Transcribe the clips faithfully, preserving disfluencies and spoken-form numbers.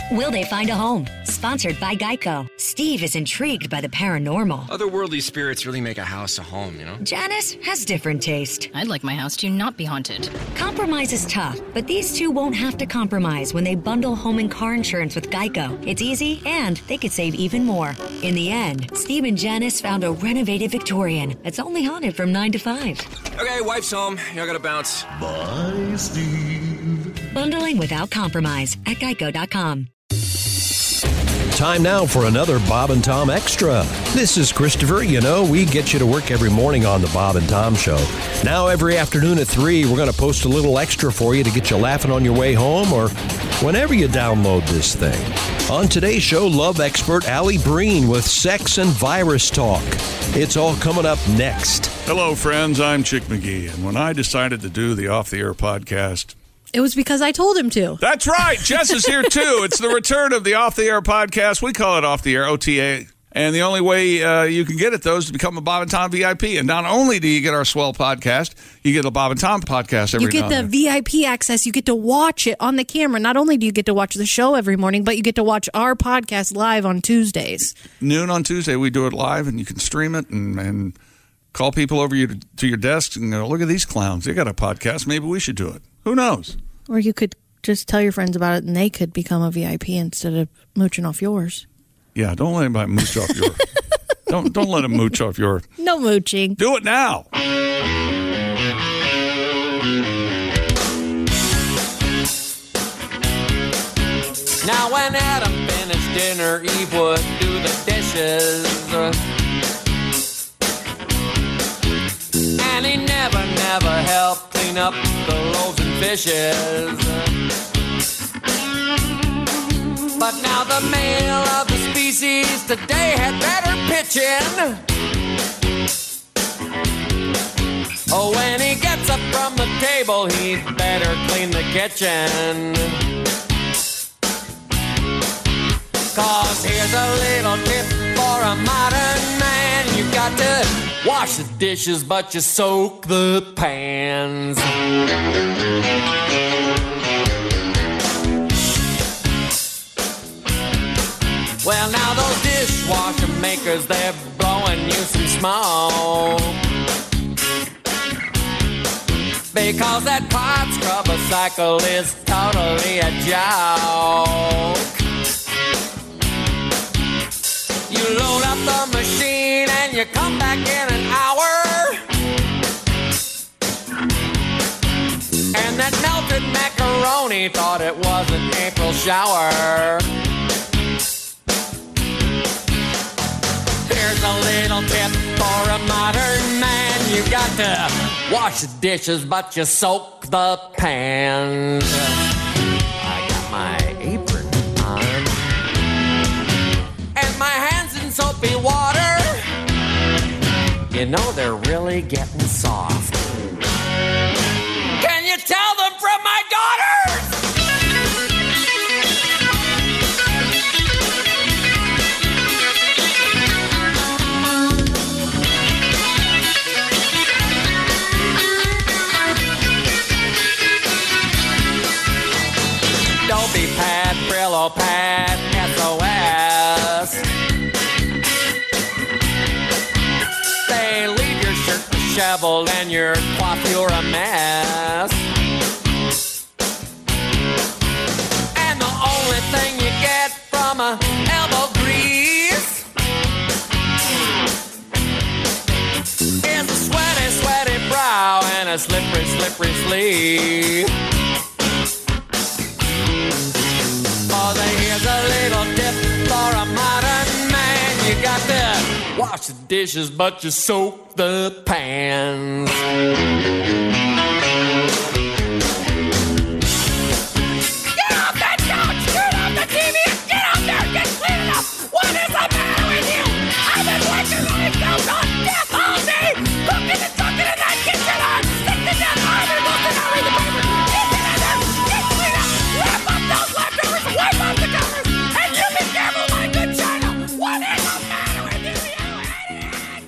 Will they find a home? Sponsored by Geico. Steve is intrigued by the paranormal. Otherworldly spirits really make a house a home, you know? Janice has different taste. I'd like my house to not be haunted. Compromise is tough, but these two won't have to compromise when they bundle home and car insurance with Geico. It's easy, and they could save even more. In the end, Steve and Janice found a renovated Victorian that's only haunted from nine to five. Okay, wife's home. I gotta bounce. Bye, Steve. Bundling without compromise at geico dot com. Time now for another Bob and Tom Extra. This is Christopher. You know, we get you to work every morning on the Bob and Tom Show. Now, every afternoon at three, we're going to post a little extra for you to get you laughing on your way home or whenever you download this thing. On today's show, love expert Allie Breen with sex and virus talk. It's all coming up next. Hello, friends. I'm Chick McGee, and when I decided to do the Off the Air podcast, it was because I told him to. That's right. Jess is here, too. It's the return of the Off the Air podcast. We call it Off the Air, O T A. And the only way uh, you can get it, though, is to become a Bob and Tom V I P. And not only do you get our swell podcast, you get a Bob and Tom podcast every You get now the and then. V I P access. You get to watch it on the camera. Not only do you get to watch the show every morning, but you get to watch our podcast live on Tuesdays. Noon on Tuesday, we do it live, and you can stream it and, and call people over you to, to your desk and go, look at these clowns. They got a podcast. Maybe we should do it. Who knows? Or you could just tell your friends about it, and they could become a V I P instead of mooching off yours. Yeah, don't let anybody mooch off your... don't don't let them mooch off your... No mooching. Do it now. Now when Adam finished dinner, Eve would do the dishes. And he never, never helped clean up the loaves and fishes. But now the male of the species today had better pitch in. Oh, when he gets up from the table, he'd better clean the kitchen. Cause here's a little tip for a modern man. You got to wash the dishes, but you soak the pans. Well, now those dishwasher makers, they're blowing you some smoke. Because that pot scrubber cycle is totally a joke. You load up the machine and you come back in an hour. And that melted macaroni thought it was an April shower. Here's a little tip for a modern man. You got to wash the dishes, but you soak the pans. I got my apron on. And my hands in soapy water. You know they're really getting soft. Can you tell them from my daughters? Dopey pad, Brillo pad, S O S. They leave your shirt disheveled and your coiffure a mess. And the only thing you get from a elbow grease is a sweaty, sweaty brow and a slippery, slippery sleeve. Oh, here's a little tip for a modern man. You got to wash the dishes, but you soak the pans. Get off that couch! Turn off the T V and get out there and get clean it up! What is the matter with you? I've been working myself on death all day! Cooking and cooking in that kitchen! I'm sick to death! I'm removing and read the paper! Get in there! Get clean up! Wrap up those leftovers! Wipe off the covers! And you be careful, my good China! What is the matter with you, you idiot?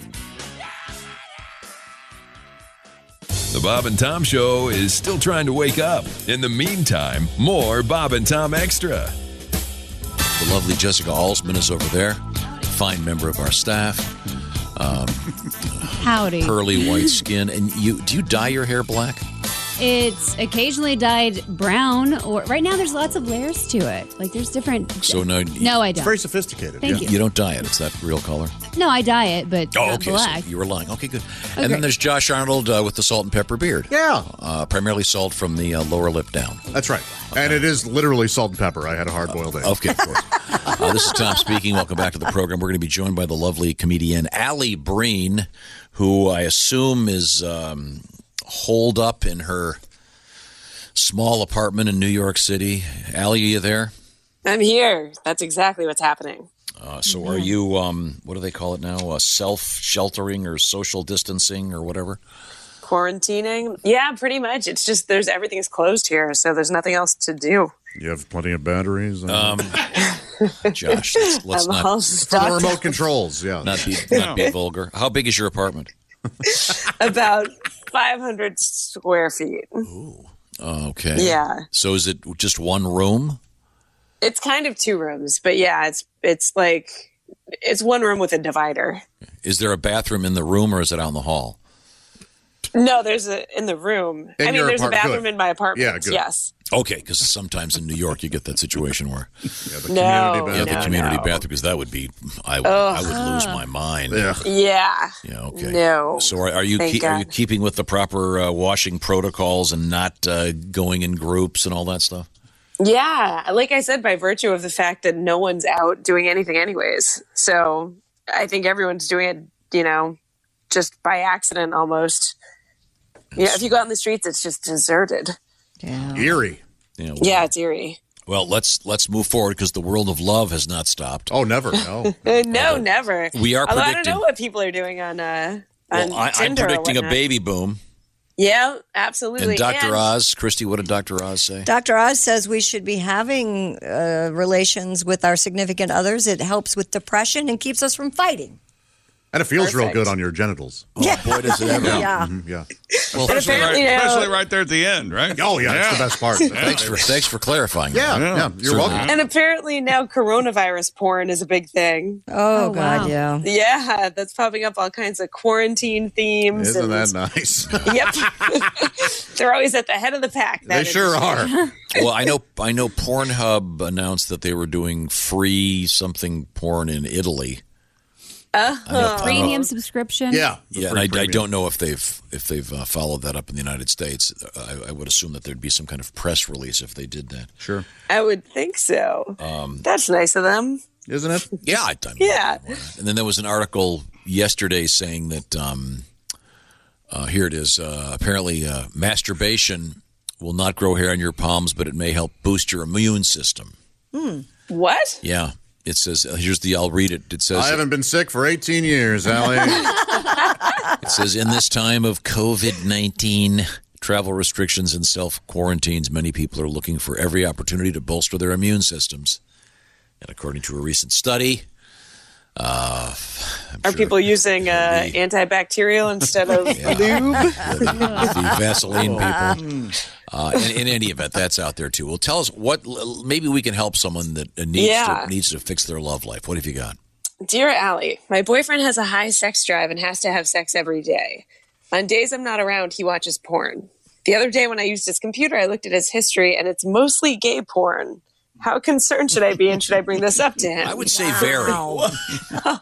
The Bob and Tom Show is still trying to wake up. In the meantime, more Bob and Tom Extra. The lovely Jessica Alsman is over there, fine member of our staff. Um, Howdy. Pearly white skin. And you do you dye your hair black? It's occasionally dyed brown, or right now there's lots of layers to it. Like there's different. So no, no, I don't. It's very sophisticated. Thank you. you. You don't dye it. It's that real color. No, I dye it, but Oh, not okay. black. So you were lying. Okay, good. Oh, and then great. there's Josh Arnold uh, with the salt and pepper beard. Yeah. Uh, primarily salt from the uh, lower lip down. That's right. And it is literally salt and pepper. I had a hard-boiled egg. Okay, of course. uh, this is Tom speaking. Welcome back to the program. We're going to be joined by the lovely comedian Allie Breen, who I assume is um, holed up in her small apartment in New York City. Allie, are you there? I'm here. That's exactly what's happening. Uh, so are you, um, what do they call it now, uh, self-sheltering or social distancing or whatever? Quarantining? Yeah, pretty much. It's just there's everything's closed here, so there's nothing else to do. You have plenty of batteries? Um, Josh, let's, let's I'm not... all For the stuck. remote controls, yeah. Not be, not be vulgar. How big is your apartment? About five hundred square feet. Okay. Yeah. So is it just one room? It's kind of two rooms, but yeah, it's it's like it's one room with a divider. Is there a bathroom in the room or is it out in the hall? No, there's a in the room. In I mean, your there's a apart- bathroom good. in my apartment. Yeah, good. Yes. Okay, because sometimes in New York you get that situation where yeah, the No, community yeah, the no, community no. bathroom, because that would be I, Ugh. I would lose my mind. Yeah. Yeah. Yeah. Okay. No. So are, are you Thank keep, are you God. keeping with the proper uh, washing protocols and not uh, going in groups and all that stuff? Yeah, like I said, by virtue of the fact that no one's out doing anything anyways. So I think everyone's doing it, you know, just by accident almost. You know, if you go out in the streets, it's just deserted. Yeah. Eerie. Yeah. Well, Yeah, it's eerie. well, let's let's move forward because the world of love has not stopped. Oh, never. No. Uh, no, never. We are Although I don't predicting- know what people are doing on uh on Well, I, I'm Tinder or predicting a whatnot. baby boom. Yeah, absolutely. And Doctor And- Oz, Christy, what did Doctor Oz say? Doctor Oz says we should be having uh, relations with our significant others. It helps with depression and keeps us from fighting. And it feels real Perfect. good on your genitals. Oh, boy, does it ever. Yeah. Mhm, yeah. Well, especially, right, apparently, you know- especially right there at the end, right? Oh, yeah, that's the best part. Thanks for thanks for clarifying. Yeah, that. yeah, you're Certainly. welcome. And apparently now coronavirus porn is a big thing. Oh, Oh, God, wow. yeah. Yeah, that's popping up all kinds of quarantine themes. Isn't and, that nice? Yep. They're always at the head of the pack. that They sure industry. are. Well, I know I know Pornhub announced that they were doing free something porn in Italy. Uh-huh. Premium subscription. Yeah. Yeah, and I, I don't know if they've if they've uh, followed that up in the United States. I, I would assume that there'd be some kind of press release if they did that. Sure. I would think so. Um, That's nice of them. Isn't it? yeah, I, I mean, Yeah. And then there was an article yesterday saying that um, uh, here it is. Uh, apparently, uh, masturbation will not grow hair on your palms, but it may help boost your immune system. Hmm. What? Yeah, it says. Uh, here's the. I'll read it. It says. I haven't been sick for eighteen years, Allie. It says, in this time of COVID nineteen, travel restrictions, and self quarantines, many people are looking for every opportunity to bolster their immune systems. And according to a recent study, uh, Are people using uh, antibacterial instead of lube? the, the Vaseline people. Uh, in, in any event, that's out there too. Well, tell us what. Maybe we can help someone that needs Yeah. to, needs to fix their love life. What have you got? Dear Allie, my boyfriend has a high sex drive and has to have sex every day. On days I'm not around, he watches porn. The other day when I used his computer, I looked at his history, and it's mostly gay porn. How concerned should I be, and should I bring this up to him? I would say very. Whoa.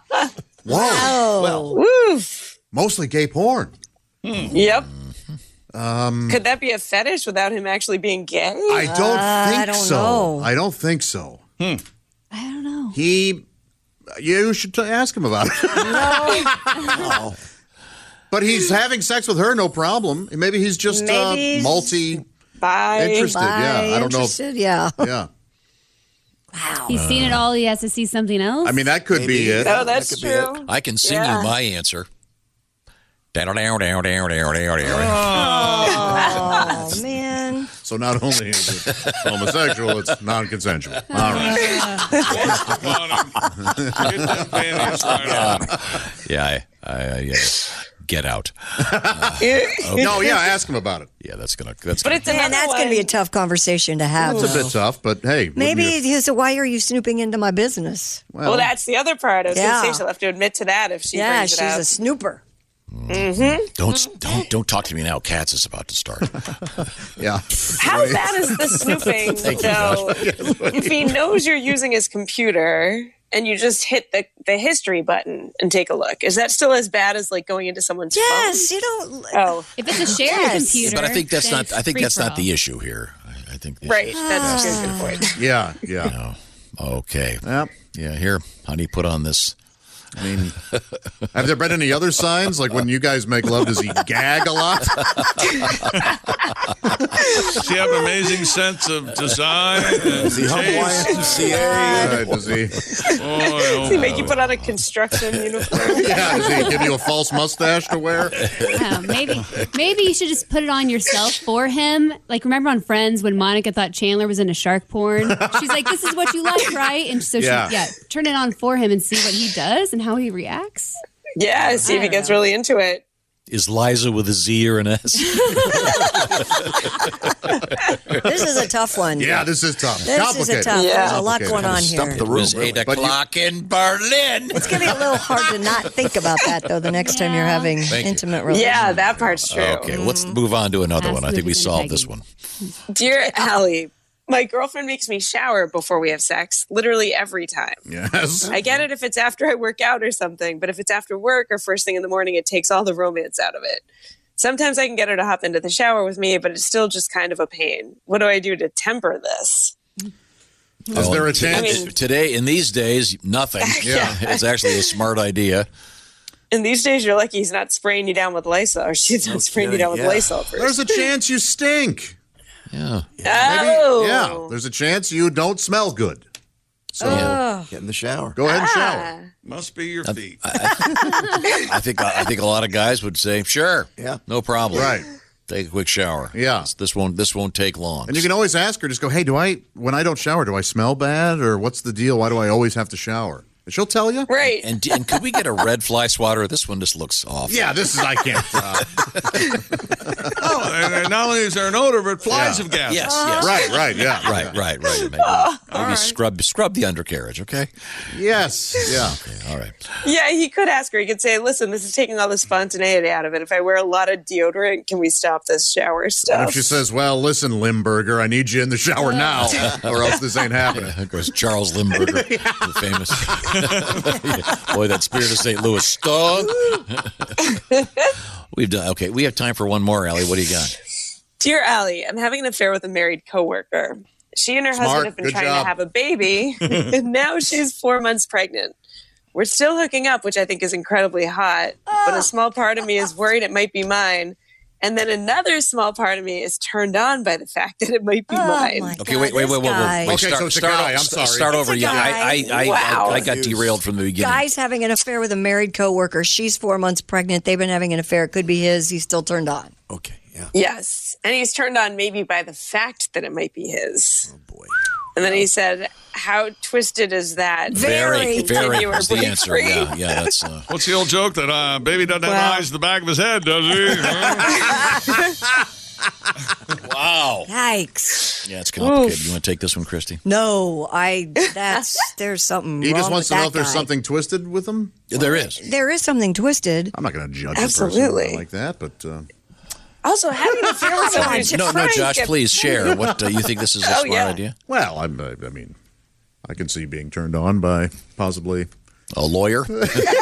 Well, Woof. Mostly gay porn. Yep. Um, Could that be a fetish without him actually being gay? I don't Uh, think I don't so. know. I don't think so. I don't know. He, you should t- ask him about it. no. But he's having sex with her, no problem. Maybe he's just Maybe uh, he's multi Bye. interested. Bye, Yeah, I don't interested, yeah. know. If, yeah, Wow. He's seen it all. He has to see something else. I mean that could be it. Oh, that's That could be it. true. I can sing Yeah. you my answer. Down, down, down, down, down, down, down. Oh, man. So not only is it homosexual, it's non-consensual. All right. Get them panties right on. Yeah, I, I, I, yeah. Get Out. No, yeah, ask him about it. Yeah, that's gonna. That's But gonna, it's Man, another that's going to one- be a tough conversation to have. It's a though. bit tough, but hey. Maybe wouldn't you- he said, "Why are you snooping into my business?" Well, that's the other part. I was Yeah. going to say she'll have to admit to that if she Yeah, brings she's it up. a snooper. Mm-hmm. don't don't don't talk to me now. Cats is about to start. Yeah. How bad is the snooping, Thank you, though? If he knows you're using his computer and you just hit the, the history button and take a look, is that still as bad as like going into someone's Yes, phone? you don't. Oh, If it's a shared Yes. computer, But I think that's then not. it's I think free that's for not all. the issue here. I, I think. The right. issue- That's a good point. Yeah, yeah. Okay. Yeah. Yeah. Here, honey, put on this. I mean, have there been any other signs? Like when you guys make love, does he gag a lot? Does he have an amazing sense of design? Does he hum Y M C A? Right, does he? Does he make you put on a construction uniform? Yeah, does he give you a false mustache to wear? Yeah, maybe maybe you should just put it on yourself for him. Like, remember on Friends when Monica thought Chandler was into shark porn? She's like, "This is what you like, right?" And so Yeah. she, yeah, turn it on for him and see what he does and how he reacts. Yeah, see if he gets really into it. Is Liza with a Z or an S? This is a tough one. Yeah, this is tough. This is a Complicated. tough. Yeah. There's a lot going on Stump here. the room. It was eight But you- o'clock in Berlin. It's going to be a little hard to not think about that, though, the next time you're having Thank you. intimate relations. Yeah, that part's true. Okay, let's move on to another Ask one. I think we Liz and solved Peggy. this one. Dear Allie, my girlfriend makes me shower before we have sex, literally every time. Yes. I get it if it's after I work out or something, but if it's after work or first thing in the morning, it takes all the romance out of it. Sometimes I can get her to hop into the shower with me, but it's still just kind of a pain. What do I do to temper this? Is there a t- chance? I mean- today, in these days, nothing. Yeah. It's actually a smart idea. And these days, you're lucky he's not spraying you down with Lysol, or she's not spraying you down with Yeah. Lysol first. There's a chance you stink. Yeah. Oh. Yeah, there's a chance you don't smell good. So Get in the shower. go ahead and Ah. shower. Must be your feet. I think I think a lot of guys would say, "Sure, Yeah. no problem. Right. Take a quick shower. Yeah. This, this won't this won't take long." And you can always ask her, just go, hey, do I, when I don't shower, do I smell bad? Or what's the deal? Why do I always have to shower? And she'll tell you. Right. And, and could we get a red fly swatter? This one just looks awful. Yeah, this is, I can't. Uh, Oh, and, and not only is there an odor, but flies Yeah. have gas. Yes. Yes. right, right, yeah. Right. Right. Right. Maybe, maybe scrub scrub the undercarriage. Okay. Yes, yeah. Okay. All right. Yeah, he could ask her. He could say, listen, this is taking all the spontaneity out of it. If I wear a lot of deodorant, can we stop this shower stuff? And if she says, well, listen, Limburger, I need you in the shower now, or else this ain't happening. Of course, Charles Limburger, the famous. Boy, that Spirit of Saint Louis stunk. We've done okay. We have time for one more, Allie. What do you got? Dear Allie, I'm having an affair with a married coworker. She and her Smart. husband have been Good trying job. to have a baby, and now she's four months pregnant. We're still hooking up, which I think is incredibly hot, but a small part of me is worried it might be mine. And then another small part of me is turned on by the fact that it might be Oh, mine. my Okay, God, wait, wait, this wait, wait, wait, guy. wait. Okay, Start, so it's a start, guy. I'm st- sorry. Start It's over. a Yeah, I, I, guy. I, Wow. I, I got derailed from the beginning. Guy's having an affair with a married coworker. She's four months pregnant. They've been having an affair. It could be his. He's still turned on. Okay, yeah. Yes. And he's turned on maybe by the fact that it might be his. Oh, boy. And then he said, how twisted is that? Very, very Continue her is the answer. boyfriend. Yeah, yeah. That's uh, What's the old joke that uh, baby doesn't have Wow. eyes in the back of his head, does he? Huh? wow. Yikes. Yeah, it's complicated. You want to take this one, Christy? No, I, that's, there's something He wrong just wants with to know that if there's guy. something twisted with him. There is. There is something twisted. I'm not going to judge Absolutely. a person like that, but uh, Also, having an affair with someone who's No, no, trying to Josh, get- please share. What uh, you think this is a Oh, smart yeah. idea? well, I'm, I, I mean, I can see being turned on by possibly. A lawyer? No,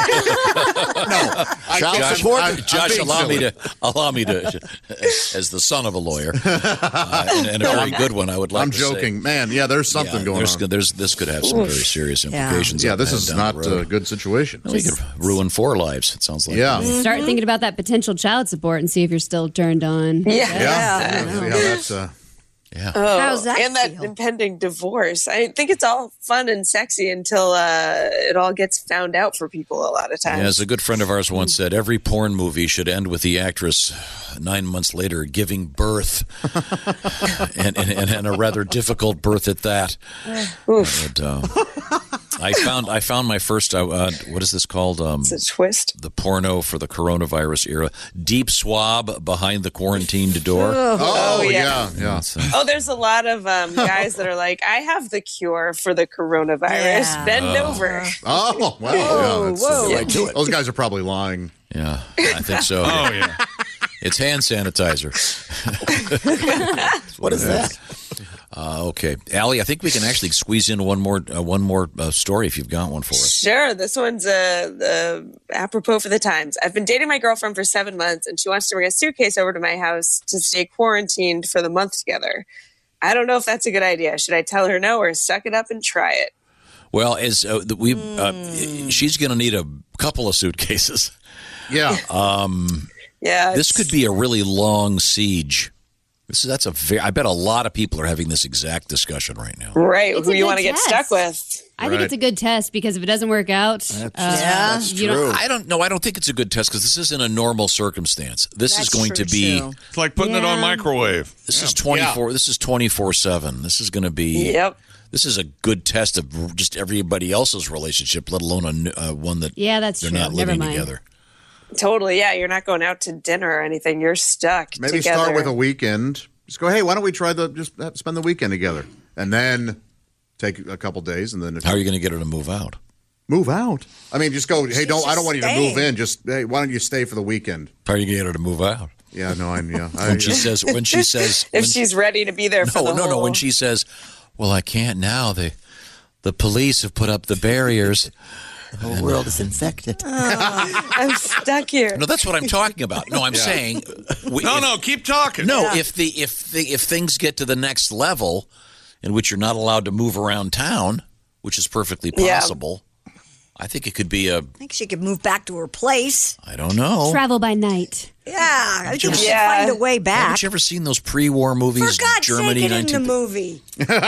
I Josh, can't support. I'm, Josh I'm being allow me silly. to allow me to, as the son of a lawyer, uh, and, and a very good one. I would like. I'm to joking, say. man. Yeah, there's something Yeah, going there's, on. There's this could have some very serious implications. Yeah, up this and is down not the road. a good situation. We could ruin four lives. It sounds like. Yeah. to me. Start thinking about that potential child support and see if you're still turned on. Yeah. Yeah, Yeah. see how that's. Uh, Yeah. Oh, How's that and that feel? impending divorce. I think it's all fun and sexy until uh, it all gets found out for people a lot of times. Yeah, as a good friend of ours once said, every porn movie should end with the actress nine months later giving birth, and, and, and, and a rather difficult birth at that. But, uh, I found I found my first. Uh, uh, what is this called? Um, it's a twist. The porno for the coronavirus era. Deep swab behind the quarantined door. Oh, Oh, yeah, yeah. yeah. That's, uh, Oh, there's a lot of um, guys that are like, I have the cure for the coronavirus. Yeah. Bend Oh. over. Oh, wow. Whoa, yeah, that's whoa. the way to it. Those guys are probably lying. yeah, I think so. Oh, yeah. It's hand sanitizer. What is that? Uh, okay, Allie, I think we can actually squeeze in one more uh, one more uh, story if you've got one for us. Sure. This one's uh, uh, apropos for the times. I've been dating my girlfriend for seven months, and she wants to bring a suitcase over to my house to stay quarantined for the month together. I don't know if that's a good idea. Should I tell her no or suck it up and try it? Well, as uh, we, uh, she's going to need a couple of suitcases. Yeah. Um, Yeah. this it's- could be a really long siege. This is that's a very. I bet a lot of people are having this exact discussion right now. Right. It's Who a you good want to get test. stuck with. I think it's a good test because if it doesn't work out, uh, that's you don't- I don't know. I don't think it's a good test because this isn't a normal circumstance. This is That's going to true, be. too. It's like putting it on Yeah. microwave. This is twenty-four. This is twenty-four seven. This is going to be. Yep. This is a good test of just everybody else's relationship, let alone a n- uh, one that Yeah, that's they're true. not Never living mind. together. Totally. Yeah. You're not going out to dinner or anything. You're stuck Maybe together. start with a weekend. Just go, hey, why don't we try the, just have- spend the weekend together? And then take a couple days and then. How are you going to get her to move out? Move out. I mean, just go, hey, She's don't, I just don't want you to staying. move in. Just, hey, why don't you stay for the weekend? How are you going to get her to move out? Yeah, no, I, yeah. I, When she says, when she says, if when- she's ready to be there for no, the no, whole... no. When she says, well, I can't now. The the police have put up the barriers. The whole world is infected. I'm stuck here. No, that's what I'm talking about. No, I'm saying. We, No, if- no, keep talking. No, if the if the if things get to the next level, in which you're not allowed to move around town, which is perfectly Yeah. possible, I think it could be a. I think she could move back to her place. I don't know. travel by night. Yeah, I think you she ever- should Yeah. find a way back. Haven't you ever seen those pre-war movies? For God's Germany, sake, get in the nineteen movie.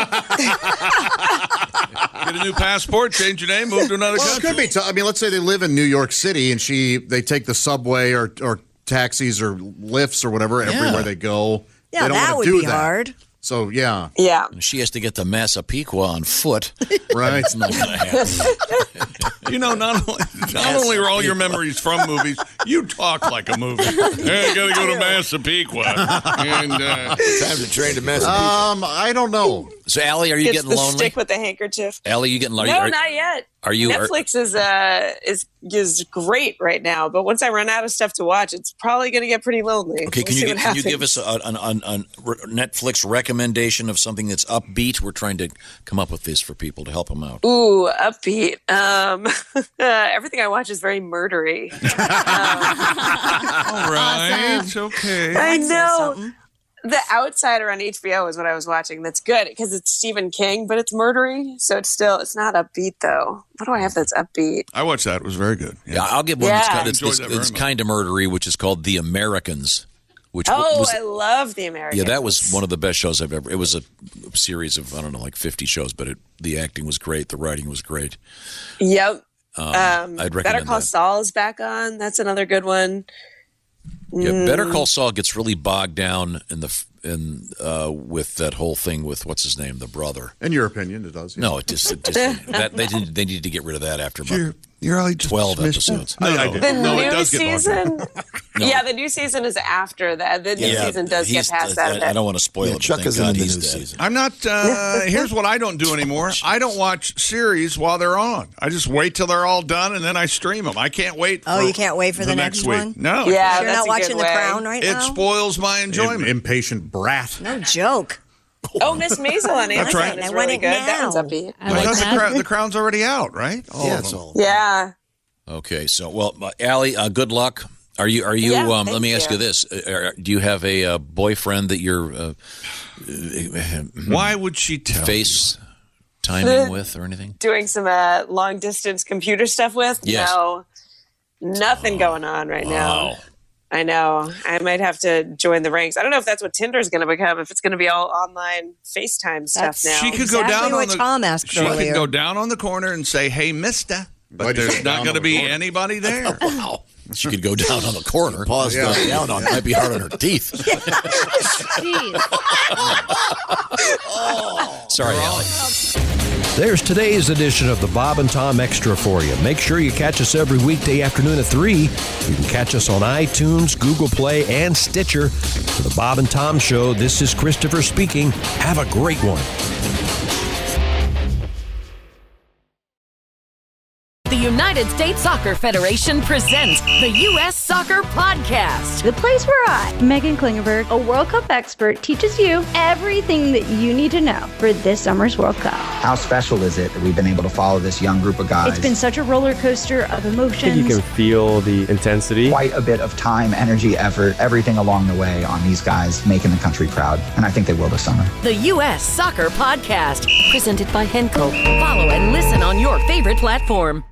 Get a new passport, change your name, move to another Well, it country. could be. T- I mean, let's say they live in New York City and she they take the subway or, or taxis or lifts or whatever everywhere they go. Yeah, they don't that wanna would do be that. hard. So yeah, Yeah. She has to get to Massapequa on foot. right. It's not going to happen. You know, not only, not only are all your memories from movies, you talk like a movie. Hey, I gotta go to Massapequa. And, uh, Time to train to Massapequa. Um, I don't know. So, Allie, are you Gets getting the lonely? stick with the handkerchief. Allie, you getting lonely? No, are, not yet. Are you? Are, Netflix is uh is is great right now, but once I run out of stuff to watch, it's probably going to get pretty lonely. okay, We'll can see you what can you happens. give us a, an, an, an Netflix recommendation of something that's upbeat? We're trying to come up with this for people to help them out. Ooh, upbeat. Um, everything I watch is very murdery. all right, okay. I Says know. something. The Outsider on H B O is what I was watching. That's good because it's Stephen King, but it's murdery, so it's still it's not upbeat though. What do I have that's upbeat? I watched that. It was very good. Yeah, I'll give one that's Yeah. kind, it's, Enjoyed it's, that very it's much. kind of murdery, which is called The Americans. Which Oh, was, I love The Americans. yeah, that was one of the best shows I've ever. It was a series of I don't know, like fifty shows, but it, the acting was great, the writing was great. Yep. Um, Um, I'd recommend Better Call that. Saul is back on. That's another good one. Yeah, Better Mm. Call Saul gets really bogged down in the f- in uh, with that whole thing with what's his name, the brother. In your opinion, it does. Yeah. No, it just, it just that they did, they need to get rid of that after about You're, you're all just twelve dismissed it. episodes. No, I- I no, did. The no, it new does get bogged down. season. Yeah, the new season is after that. The new Yeah, season does get he's- past that. a I, bit. I don't want to spoil Yeah, it. Chuck but thank isn't God in the he's new dead. season. I'm not. Uh, here's what I don't do anymore. I don't watch series while they're on. I just wait till they're all done and then I stream them. I can't wait. Oh, for you can't wait for the next week. one? No. Yeah, You're that's not a watching good The way. Crown right It now? spoils my enjoyment. Im- impatient brat. No joke. Oh, Miss Maisel on That's Amazon right. is I really want it good. That now. one's upbeat. I I like thought the, that. crown, the crown's already out, right? All Yeah, of it's them. all. Yeah. Okay, so well, uh, Allie, uh, good luck. Are you? Are you? Yeah, um, let thank me ask you, you. this: uh, Do you have a uh, boyfriend that you're uh, Why would she tell face timing with or anything? Doing some uh, long distance computer stuff with? Yes. No. Nothing going on right now. Wow. I know. I might have to join the ranks. I don't know if that's what Tinder's going to become, if it's going to be all online FaceTime stuff That's- now. She could Exactly go down what on the. Tom asked she earlier. could go down on the corner and say, "Hey, Mister," but Why'd you there's say not down going to on the be corner? anybody there. Wow. She could go down on the corner. Pause Yeah. yeah. down on It might be hard on her teeth. Jeez. Sorry, Allie. There's today's edition of the Bob and Tom Extra for you. Make sure you catch us every weekday afternoon at three. You can catch us on iTunes, Google Play, and Stitcher. For the Bob and Tom Show, this is Christopher speaking. Have a great one. The United States Soccer Federation presents the U S Soccer Podcast. The place where I, Megan Klingenberg, a World Cup expert, teaches you everything that you need to know for this summer's World Cup. How special is it that we've been able to follow this young group of guys? It's been such a roller coaster of emotions. I think you can feel the intensity. Quite a bit of time, energy, effort, everything along the way on these guys making the country proud. And I think they will this summer. The U S Soccer Podcast, presented by Henkel. Follow and listen on your favorite platform.